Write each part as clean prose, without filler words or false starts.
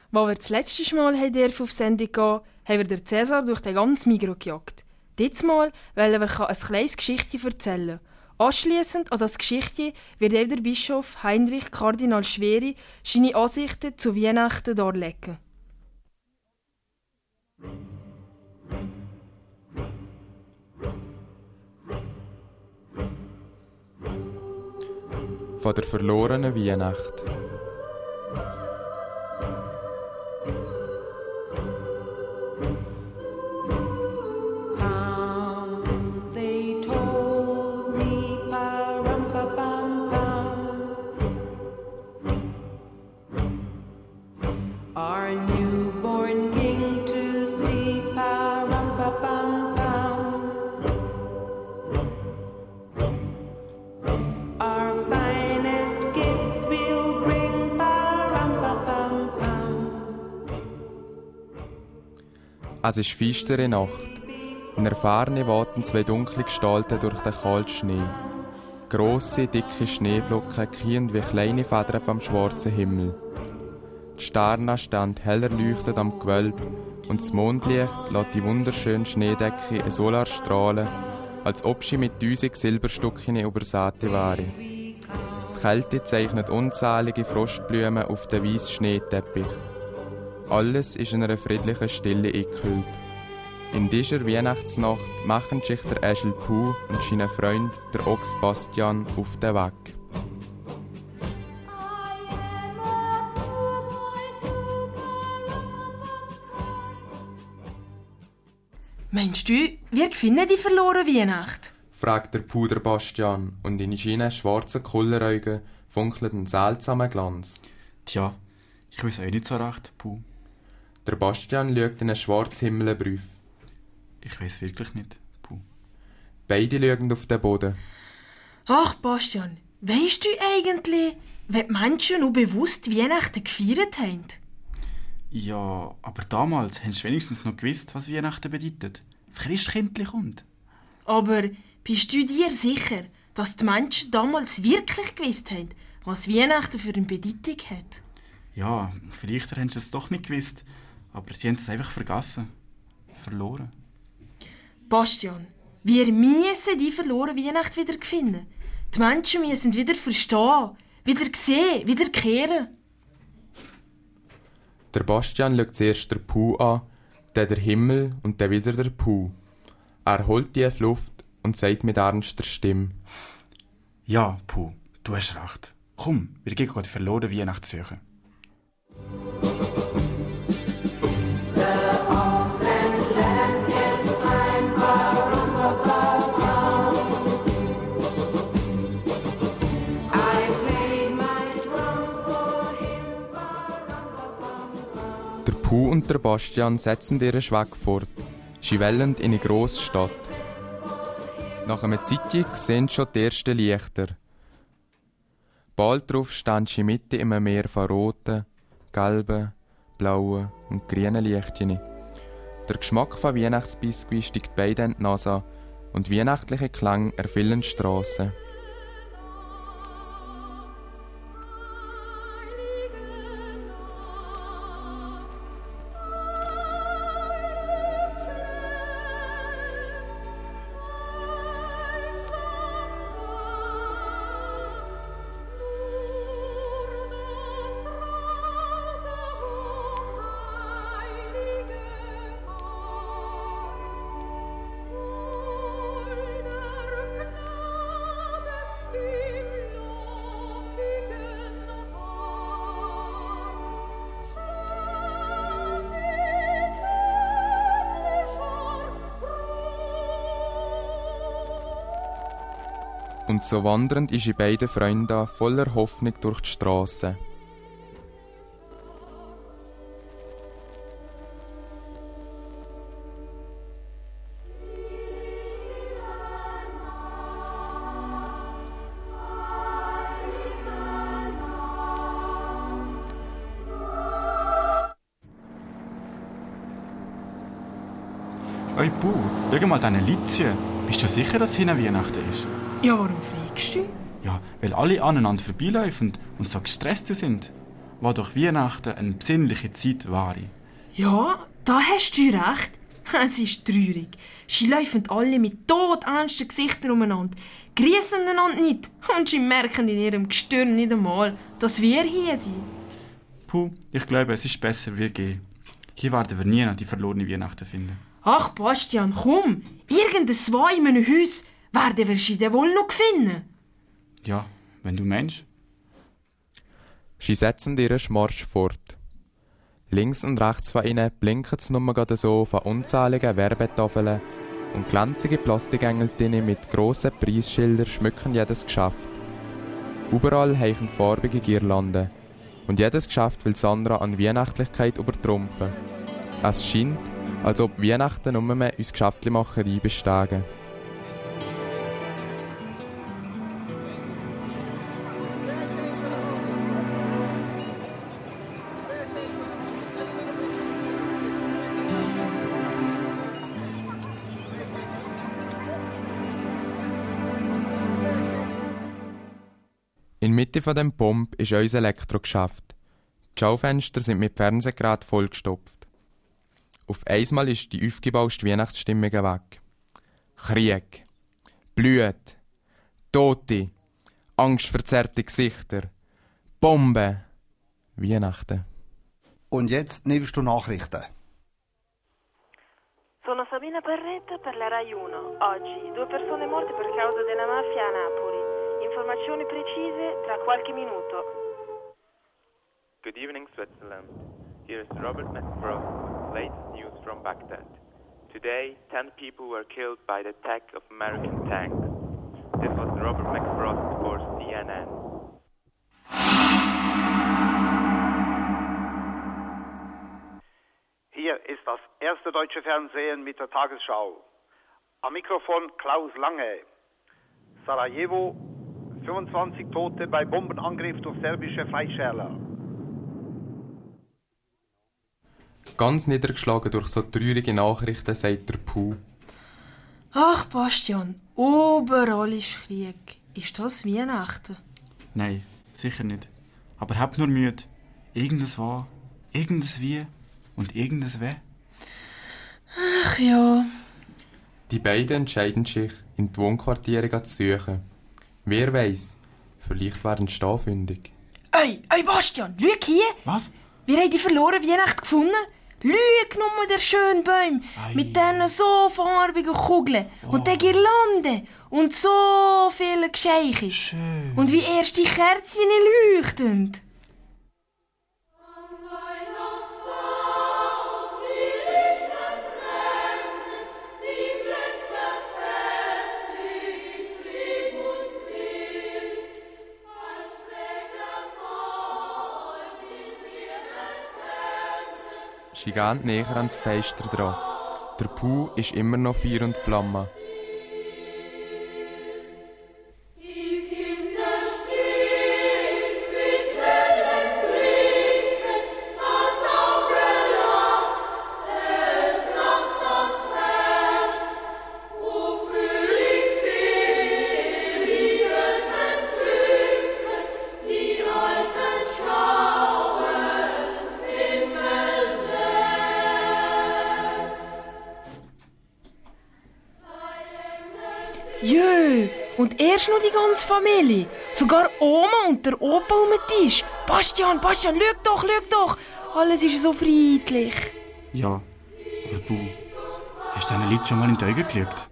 Als wir das letzte Mal auf Sendung gehen, haben wir den Cäsar durch den ganzen Migros gejagt. Dieses Mal wollen wir ein kleines Geschichtchen erzählen. Anschliessend an das Geschichtchen wird eben der Bischof Heinrich Kardinal Schweri seine Ansichten zu Weihnachten darlegen. Von der verlorenen Weihnacht. Es ist feistere Nacht. In der Ferne warten zwei dunkle Gestalten durch den kalten Schnee. Grosse, dicke Schneeflocken kiehen wie kleine Federn vom schwarzen Himmel. Die Sterne stehen heller leuchtend am Gewölbe und das Mondlicht lässt die wunderschöne Schneedecke so strahlen, als ob sie mit 1000 Silberstückchen übersät wäre. Die Kälte zeichnet unzählige Frostblumen auf den weißen Schneeteppich. Alles ist in einer friedlichen Stille eingehüllt. In dieser Weihnachtsnacht machen sich der Esel Puh und sein Freund, der Ochs Bastian, auf den Weg. Meinst du, wir finden die verlorene Weihnacht? Fragt der Puh der Bastian und in seinen schwarzen Kulleraugen funkelt ein seltsamer Glanz. Tja, ich weiß auch nicht so recht, Puh. Der Bastian schaut in einen schwarzen Himmelbrief. Ich weiß wirklich nicht, Puh. Beide schauen auf den Boden. Ach, Bastian, weisst du eigentlich, wenn die Menschen noch bewusst Weihnachten gefeiert haben? Ja, aber damals hast du wenigstens noch gewusst, was Weihnachten bedeutet. Das Christkindli kommt. Aber bist du dir sicher, dass die Menschen damals wirklich gewusst haben, was Weihnachten für eine Bedeutung hat? Ja, vielleicht haben sie es doch nicht gewusst, aber sie haben es einfach vergessen. Verloren. Bastian, wir müssen die verlorene Weihnacht wieder finden. Die Menschen müssen wieder verstehen, wieder sehen, wieder kehren. Der Bastian schaut zuerst den Puh an, dann den Himmel und dann wieder den Puh. Er holt tief Luft und sagt mit ernster Stimme: Ja, Puh, du hast recht. Komm, wir gehen die verlorene Weihnacht suchen. Der Puh und der Bastian setzen ihren Weg fort. Sie wollen in eine grosse Stadt. Nach einer Zeit sehen schon die ersten Lichter. Bald darauf stehen sie mitten in einem Meer von roten, gelben, blauen und grünen Lichtchen. Der Geschmack von Weihnachtsbiskuit steigt beiden in die Nase und weihnachtliche Klänge erfüllen die Strassen. Und so wandernd ist in beiden Freunden voller Hoffnung durch die Strasse. Oi, Puh, schau mal diese Litzchen. Bist du sicher, dass hinten Weihnachten ist? Ja, warum fragst du? Ja, weil alle aneinander vorbeilaufen und so gestresst sind. wo doch Weihnachten eine besinnliche Zeit war. Ja, da hast du recht. Es ist traurig. Sie laufen alle mit todernsten Gesichtern umeinander, grüßen einander nicht und sie merken in ihrem Gestirn nicht einmal, dass wir hier sind. Puh, ich glaube, es ist besser wie gehen. Hier werden wir nie noch die verlorene Weihnachten finden. Ach, Bastian, komm! Irgendein Zwei in einem Haus werden wir sie dann wohl noch finden. Ja, wenn du meinst. Sie setzen ihren Marsch fort. Links und rechts von ihnen blinken es nur gerade so von unzähligen Werbetafeln und glänzige Plastikengeltinnen mit grossen Preisschildern schmücken jedes Geschäft. Überall hängen farbige Girlanden und jedes Geschäft will das andere an Weihnachtlichkeit übertrumpfen. Es scheint, als ob Weihnachten nur mehr aus Geschäftlichmacherei bestehen. In der Mitte von dem Pump ist unser Elektrogeschäft. Die Schaufenster sind mit Fernsehgeräten vollgestopft. Auf einmal ist die aufgebauschte Weihnachtsstimmung weg. Krieg, Blut, Tote, angstverzerrte Gesichter, Bomben, Weihnachten. Und jetzt nimmst du Nachrichten. Sono Sabina Barretta per la Rai 1. Oggi 2 persone morte per causa della mafia a Napoli. Informazioni precise tra qualche minuto. Good evening, Switzerland. Here is Robert McFrost with latest news from Baghdad. Today, 10 people were killed by the attack of American tanks. This was Robert McFrost for CNN. Hier ist das erste deutsche Fernsehen mit der Tagesschau. Am Mikrofon Klaus Lange. Sarajevo, 25 Tote bei Bombenangriff durch serbische Freischärler. Ganz niedergeschlagen durch so traurige Nachrichten, sagt der Puh. Ach, Bastian, überall ist Krieg. Ist das Weihnachten? Nein, sicher nicht. Aber habt nur Mühe. Irgendes war, irgendes wie und irgendes weh. Ach ja. Die beiden entscheiden sich, in die Wohnquartiere zu suchen. Wer weiss, vielleicht werden sie da fündig. Ey, Bastian, schau hier! Was? Wir haben die verlorene Weihnacht gefunden. Schau nur der schöne Baum mit diesen so farbigen Kugeln und der Girlande und so vielen Geschenken. Schön. Und wie erste Kerzen leuchten. Sie gehen näher ans Fenster dran. Der Puh ist immer noch Feuer und Flamme. Jö, und erst noch die ganze Familie. Sogar Oma und der Opa um den Tisch. Bastian, schau doch. Alles ist so friedlich. Ja, aber Buh, hast du diesen Leuten schon mal in die Augen geschaut?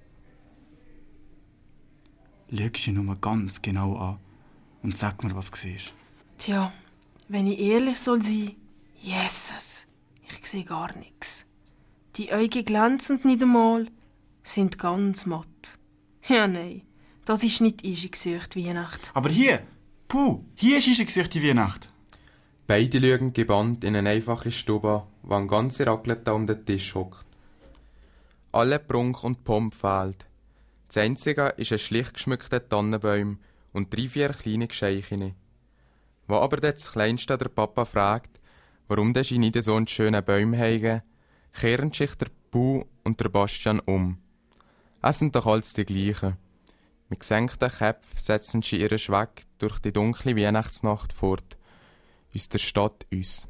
Schau sie nur ganz genau an und sag mir, was du siehst. Tja, wenn ich ehrlich soll sein, Jesus, ich sehe gar nichts. Die Augen glänzen nicht einmal, sind ganz matt. Ja, nein, das ist nicht eingesucht Weihnacht. Aber hier, Puh, hier ist eingesucht die Weihnacht. Beide schauen gebannt in eine einfache Stube, wo ein ganzer Raclette um den Tisch hockt. Alle Prunk und Pomp fehlt. Das Einzige ist ein schlicht geschmückter Tannenbaum und 3-4 kleine Geschenke. Wo aber das Kleinste der Papa fragt, warum sie nicht so einen schönen Baum haben, kehren sich der Puh und der Bastian um. Es sind doch alles die gleichen. Mit gesenkten Köpfen setzen sie ihren Schweg durch die dunkle Weihnachtsnacht fort. aus der Stadt uns.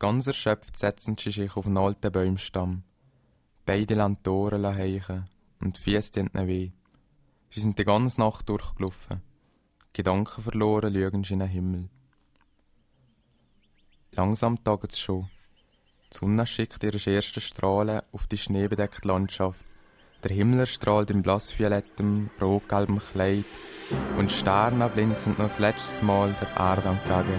Ganz erschöpft setzen sie sich auf einen alten Baumstamm. Beide lassen die Ohren heichen und die Füsse tun ihnen weh. Sie sind die ganze Nacht durchgelaufen. Gedanken verloren schauen sie in den Himmel. Langsam taget es schon. Die Sonne schickt ihre ersten Strahlen auf die schneebedeckte Landschaft. Der Himmel erstrahlt in blassviolettem, rotgelbem Kleid und die Sterne blinzeln noch das letzte Mal der Erde entgegen.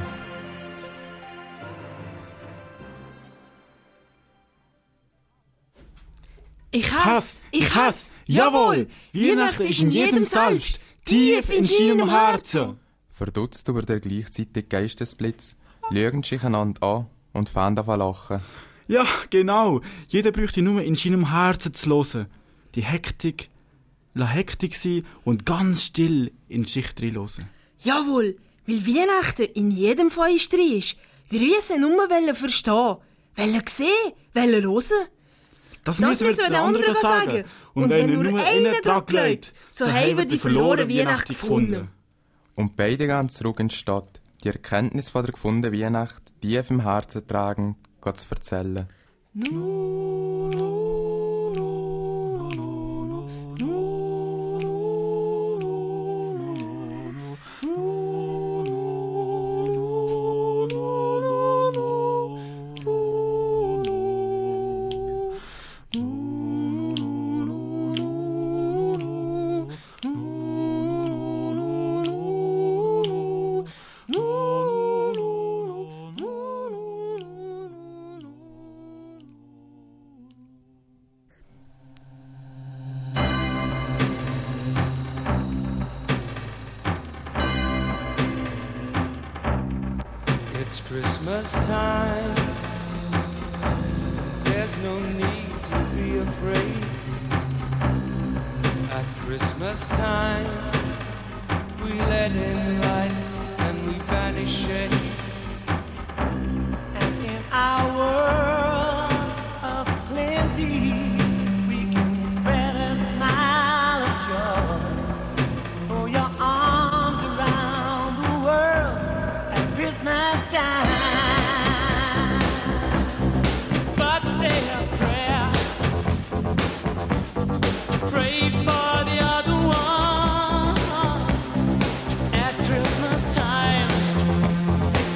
Ich hasse! Jawohl! Weihnachten ist in jedem selbst, tief in seinem Herzen. Verdutzt über den gleichzeitigen Geistesblitz schauen sich einander an und fangen an zu lachen. Ja, genau. Jeder bräuchte nur in seinem Herzen zu hören. Die Hektik, la Hektik sein und ganz still in die Schicht reinhören. Jawohl, weil Weihnachten in jedem von uns drin ist. Wir müssen nur verstehen, sehen, hören. Das müssen wir den anderen sagen. Und wenn nur einer dran glaubt, so haben wir die verlorene Weihnacht gefunden. Und beide gehen zurück in die Stadt, die Erkenntnis von der gefundenen Weihnacht tief im Herzen tragen, zu erzählen. It's Christmas time. There's no need to be afraid. At Christmas time, we let in light and we banish shade. And in our world of plenty, we can spread a smile of joy. For your arms around the world at Christmas time. But say a prayer, pray for the other ones. At Christmas time, it's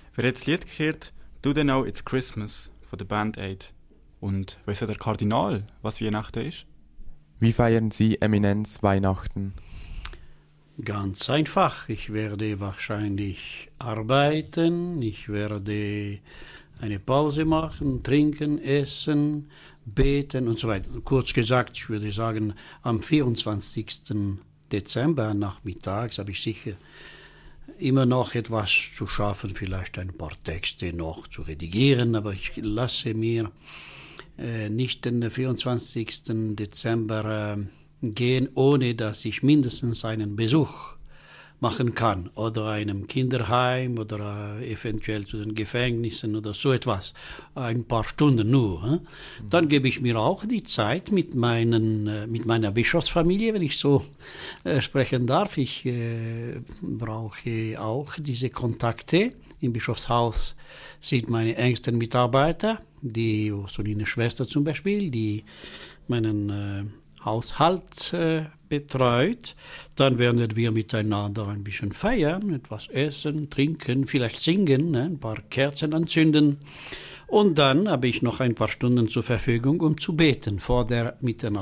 Wer jetzt das Lied gehört, «Do They Know It's Christmas» von der Band Aid. Und weiss ja der Kardinal, was Weihnachten ist? Wie feiern Sie, Eminenz, Weihnachten? Ganz einfach. Ich werde wahrscheinlich arbeiten, ich werde eine Pause machen, trinken, essen, beten und so weiter. Kurz gesagt, ich würde sagen, am 24. Dezember nachmittags habe ich sicher immer noch etwas zu schaffen, vielleicht ein paar Texte noch zu redigieren, aber ich lasse mir nicht den 24. Dezember gehen, ohne dass ich mindestens einen Besuch machen kann oder einem Kinderheim oder eventuell zu den Gefängnissen oder so etwas. Ein paar Stunden nur. Dann gebe ich mir auch die Zeit mit meiner Bischofsfamilie, wenn ich so sprechen darf. Ich brauche auch diese Kontakte. Im Bischofshaus sind meine engsten Mitarbeiter, die Soline Schwester zum Beispiel, die meinen Haushalt betreut. Dann werden wir miteinander ein bisschen feiern, etwas essen, trinken, vielleicht singen, ein paar Kerzen anzünden. Und dann habe ich noch ein paar Stunden zur Verfügung, um zu beten vor der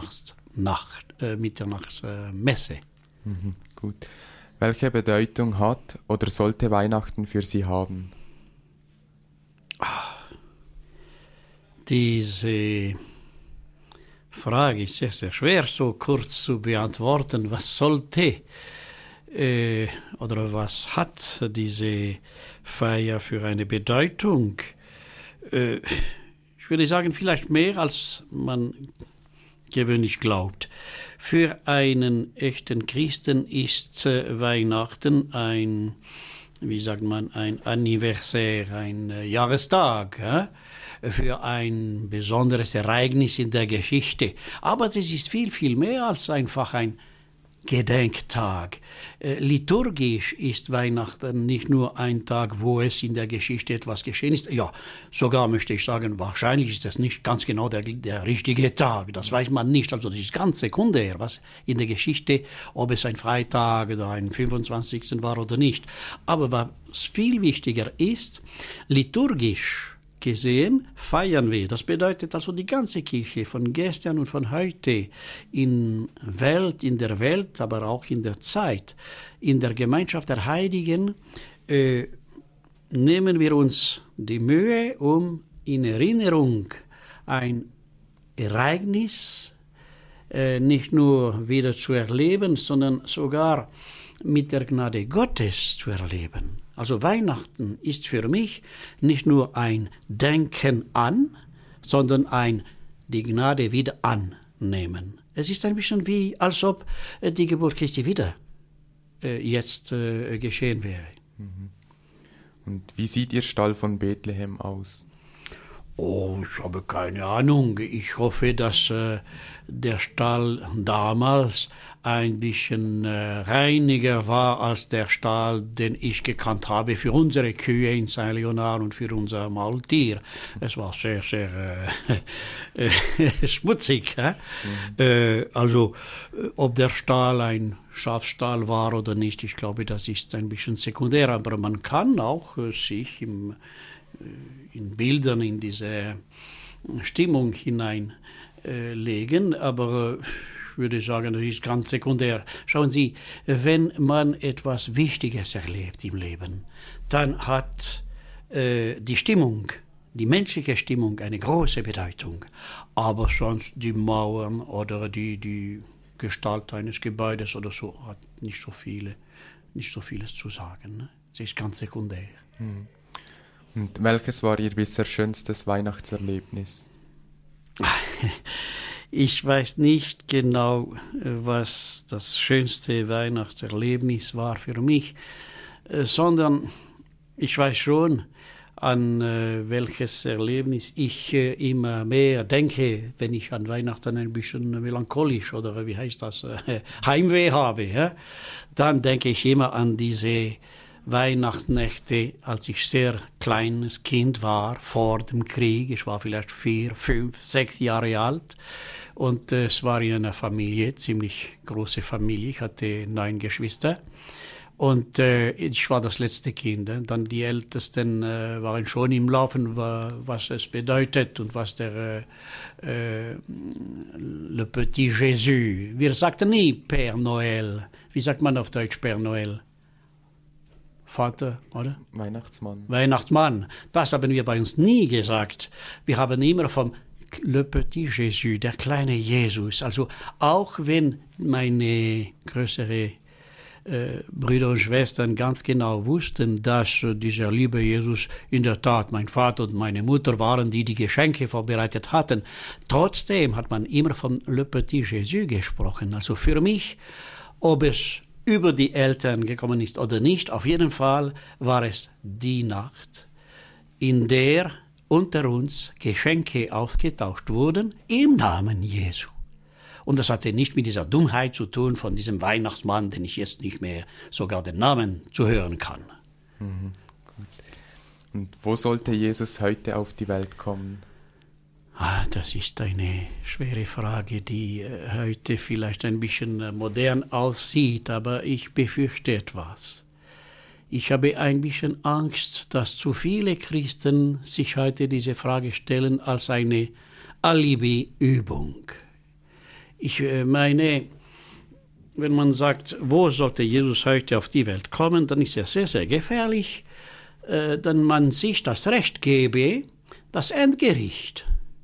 Mitternachtsmesse. Gut. Welche Bedeutung hat oder sollte Weihnachten für Sie haben? Diese Frage ist sehr, sehr schwer, so kurz zu beantworten. Was sollte oder was hat diese Feier für eine Bedeutung? Ich würde sagen, vielleicht mehr, als man gewöhnlich glaubt. Für einen echten Christen ist Weihnachten ein Anniversär, ein Jahrestag, für ein besonderes Ereignis in der Geschichte. Aber es ist viel, viel mehr als einfach ein Gedenktag. Liturgisch ist Weihnachten nicht nur ein Tag, wo es in der Geschichte etwas geschehen ist. Ja, sogar möchte ich sagen, wahrscheinlich ist das nicht ganz genau der richtige Tag. Das weiß man nicht. Also das ist ganz sekundär, was in der Geschichte, ob es ein Freitag oder ein 25. war oder nicht. Aber was viel wichtiger ist, liturgisch gesehen feiern wir. Das bedeutet also die ganze Kirche von gestern und von heute in der Welt, aber auch in der Zeit, in der Gemeinschaft der Heiligen, nehmen wir uns die Mühe, um in Erinnerung ein Ereignis nicht nur wieder zu erleben, sondern sogar mit der Gnade Gottes zu erleben. Also Weihnachten ist für mich nicht nur ein Denken an, sondern die Gnade wieder annehmen. Es ist ein bisschen wie, als ob die Geburt Christi wieder jetzt geschehen wäre. Und wie sieht Ihr Stall von Bethlehem aus? Oh, ich habe keine Ahnung. Ich hoffe, dass der Stall damals ein bisschen reiniger war als der Stall, den ich gekannt habe für unsere Kühe in Saint-Léonard und für unser Maultier. Es war sehr, sehr schmutzig. Also, ob der Stall ein Schafstall war oder nicht, ich glaube, das ist ein bisschen sekundär. Aber man kann auch sich in Bildern in diese Stimmung hineinlegen, aber ich würde sagen, das ist ganz sekundär. Schauen Sie, wenn man etwas Wichtiges erlebt im Leben, dann hat die Stimmung, die menschliche Stimmung eine große Bedeutung, aber sonst die Mauern oder die Gestalt eines Gebäudes oder so hat nicht so vieles zu sagen. Ne? Es ist ganz sekundär. Und welches war Ihr bisher schönstes Weihnachtserlebnis? Ich weiß nicht genau, was das schönste Weihnachtserlebnis war für mich, sondern ich weiß schon, an welches Erlebnis ich immer mehr denke, wenn ich an Weihnachten ein bisschen melancholisch oder wie heißt das, Heimweh habe. Ja? Dann denke ich immer an diese Weihnachtsnächte, als ich sehr kleines Kind war, vor dem Krieg. Ich war vielleicht 4, 5, 6 Jahre alt. Und es war in einer Familie, ziemlich große Familie. Ich hatte 9 Geschwister. Und ich war das letzte Kind. Dann die Ältesten waren schon im Laufen, was es bedeutet und was der Le Petit Jésus. Wir sagten nie Père Noël. Wie sagt man auf Deutsch Père Noël? Vater, oder? Weihnachtsmann. Weihnachtsmann. Das haben wir bei uns nie gesagt. Wir haben immer vom Le Petit Jésus, der kleine Jesus. Also auch wenn meine größere Brüder und Schwestern ganz genau wussten, dass dieser liebe Jesus in der Tat mein Vater und meine Mutter waren, die die Geschenke vorbereitet hatten. Trotzdem hat man immer von Le Petit Jésus gesprochen. Also für mich, ob es über die Eltern gekommen ist oder nicht, auf jeden Fall war es die Nacht, in der unter uns Geschenke ausgetauscht wurden im Namen Jesu. Und das hatte nicht mit dieser Dummheit zu tun von diesem Weihnachtsmann, den ich jetzt nicht mehr sogar den Namen zu hören kann. Mhm. Und wo sollte Jesus heute auf die Welt kommen? Das ist eine schwere Frage, die heute vielleicht ein bisschen modern aussieht, aber ich befürchte etwas. Ich habe ein bisschen Angst, dass zu viele Christen sich heute diese Frage stellen als eine Alibi-Übung. Ich meine, wenn man sagt, wo sollte Jesus heute auf die Welt kommen, dann ist es sehr, sehr gefährlich, denn man sich das Recht gebe, das Endgericht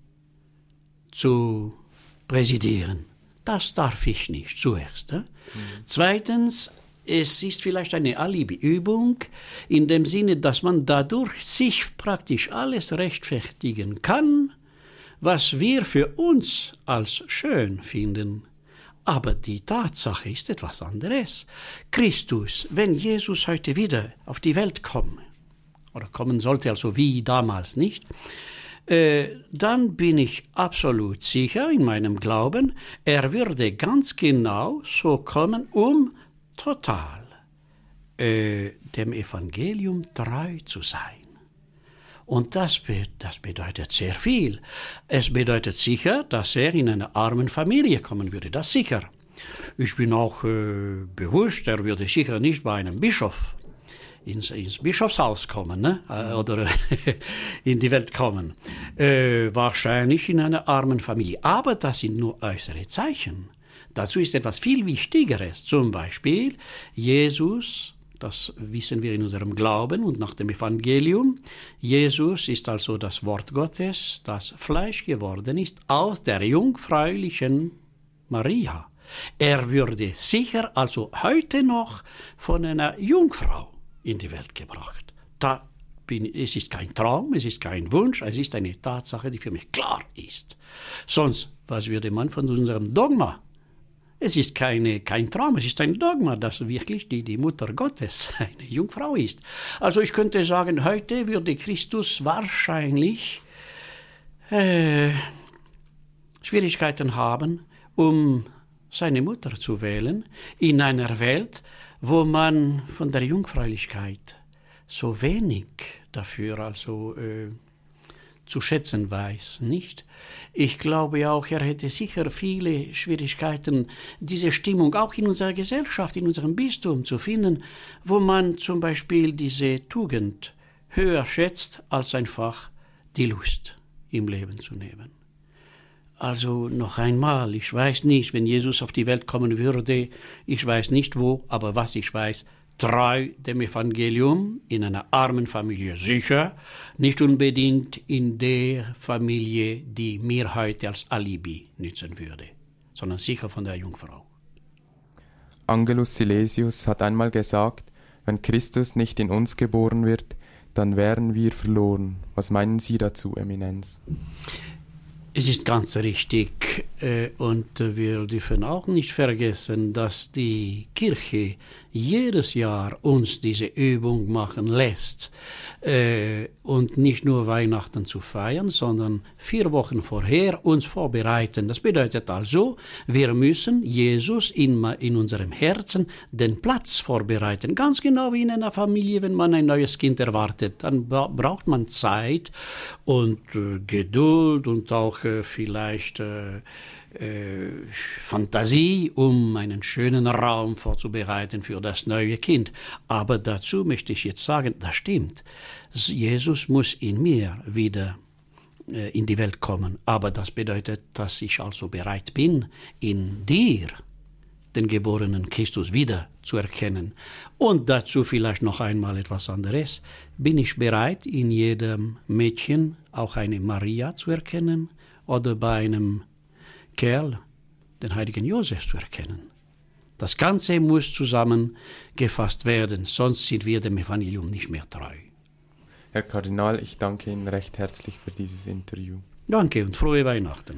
zu präsidieren. Das darf ich nicht, zuerst. Zweitens, es ist vielleicht eine Alibi-Übung, in dem Sinne, dass man dadurch sich praktisch alles rechtfertigen kann, was wir für uns als schön finden. Aber die Tatsache ist etwas anderes. Christus, wenn Jesus heute wieder auf die Welt kommt, oder kommen sollte, also wie damals nicht, dann bin ich absolut sicher in meinem Glauben, er würde ganz genau so kommen, um total dem Evangelium treu zu sein. Und das bedeutet sehr viel. Es bedeutet sicher, dass er in einer armen Familie kommen würde, das sicher. Ich bin auch bewusst, er würde sicher nicht bei einem Bischof ins Bischofshaus kommen, ne? Oder in die Welt kommen. Wahrscheinlich in einer armen Familie. Aber das sind nur äußere Zeichen. Dazu ist etwas viel Wichtigeres. Zum Beispiel Jesus, das wissen wir in unserem Glauben und nach dem Evangelium. Jesus ist also das Wort Gottes, das Fleisch geworden ist aus der jungfräulichen Maria. Er würde sicher also heute noch von einer Jungfrau in die Welt gebracht. Es ist kein Traum, es ist kein Wunsch, es ist eine Tatsache, die für mich klar ist. Sonst, was würde man von unserem Dogma? Es ist kein Traum, es ist ein Dogma, dass wirklich die Mutter Gottes eine Jungfrau ist. Also ich könnte sagen, heute würde Christus wahrscheinlich Schwierigkeiten haben, um seine Mutter zu wählen, in einer Welt, wo man von der Jungfräulichkeit so wenig dafür also zu schätzen weiß, nicht? Ich glaube auch, er hätte sicher viele Schwierigkeiten, diese Stimmung auch in unserer Gesellschaft, in unserem Bistum zu finden, wo man zum Beispiel diese Tugend höher schätzt, als einfach die Lust im Leben zu nehmen. Also noch einmal, ich weiß nicht, wenn Jesus auf die Welt kommen würde, ich weiß nicht wo, aber was ich weiß, treu dem Evangelium, in einer armen Familie sicher, nicht unbedingt in der Familie, die mir heute als Alibi nützen würde, sondern sicher von der Jungfrau. Angelus Silesius hat einmal gesagt, wenn Christus nicht in uns geboren wird, dann wären wir verloren. Was meinen Sie dazu, Eminenz? Es ist ganz richtig und wir dürfen auch nicht vergessen, dass die Kirche jedes Jahr uns diese Übung machen lässt und nicht nur Weihnachten zu feiern, sondern 4 Wochen vorher uns vorbereiten. Das bedeutet also, wir müssen Jesus in unserem Herzen den Platz vorbereiten. Ganz genau wie in einer Familie, wenn man ein neues Kind erwartet. Dann braucht man Zeit und Geduld und auch vielleicht Fantasie, um einen schönen Raum vorzubereiten für das neue Kind. Aber dazu möchte ich jetzt sagen, das stimmt. Jesus muss in mir wieder in die Welt kommen. Aber das bedeutet, dass ich also bereit bin, in dir den geborenen Christus wieder zu erkennen. Und dazu vielleicht noch einmal etwas anderes. Bin ich bereit, in jedem Mädchen auch eine Maria zu erkennen oder bei einem Kerl den heiligen Josef zu erkennen? Das Ganze muss zusammengefasst werden, sonst sind wir dem Evangelium nicht mehr treu. Herr Kardinal, ich danke Ihnen recht herzlich für dieses Interview. Danke und frohe Weihnachten.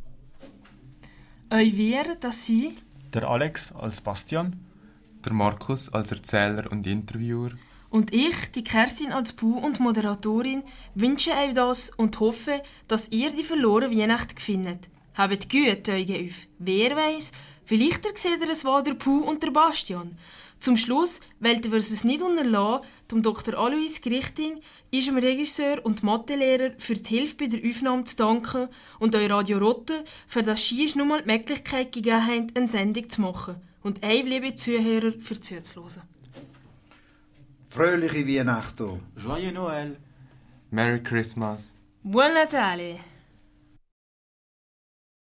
Euch wäre, dass Sie Der Alex als Bastian. Der Markus als Erzähler und Interviewer. und ich, die Kerstin als Bu und Moderatorin, wünschen euch das und hoffe, dass ihr die verlorene Weihnacht findet. Habt gut euch auf. Wer weiss, vielleicht seht ihr es war der Bu und der Bastian. Zum Schluss wollten wir es nicht unterlassen, dem Dr. Alois Grichting, unserem Regisseur und Mathelehrer, für die Hilfe bei der Aufnahme zu danken und euch Radio Rotte, für das sie uns nochmal die Möglichkeit gegeben haben, eine Sendung zu machen und euch, liebe Zuhörer, für zuzuhören. Fröhliche Weihnachten. Joyeux Noël. Merry Christmas. Buon Natale!